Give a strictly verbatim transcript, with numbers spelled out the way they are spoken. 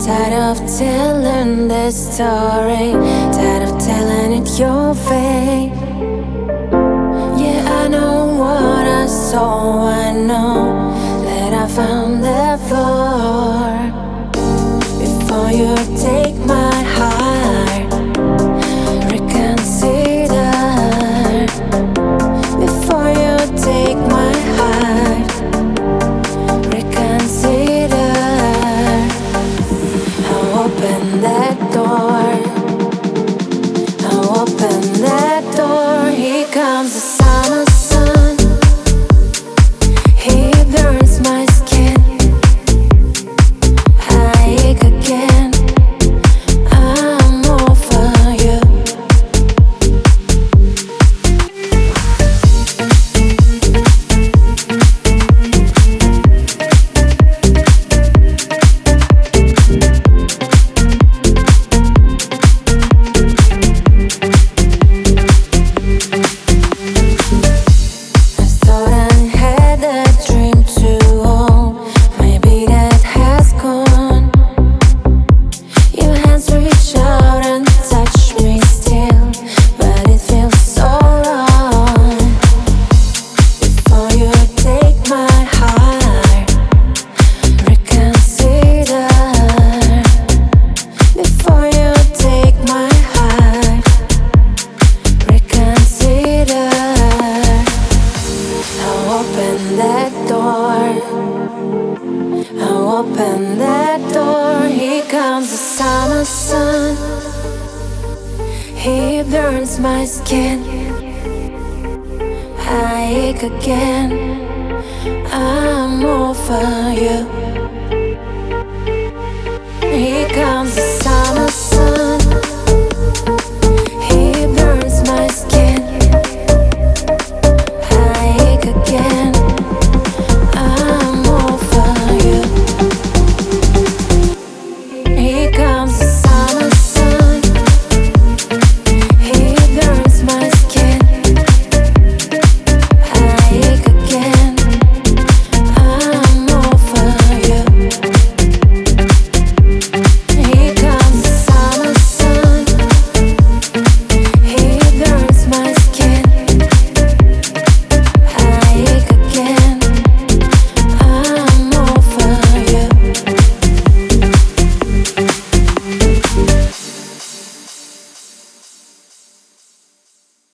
Tired of telling this story, tired of telling it your way. Yeah, I know what I saw, I know that I found the floor. Before you take my heart, reconsider. Before you take my heart, reconsider. I'll open that door, I'll open that door. Here comes the summer sun, he burns my skin. I ache again, I'm over you. I thought I had a dream to own, maybe that has gone. Your hands reach out and touch me still, but it feels so wrong. Before you take my heart, reconsider. Before you take my heart, reconsider. I'll open that door, I'll open that door. Here comes the summer sun, he burns my skin. I ache again, I'm over you. Here comes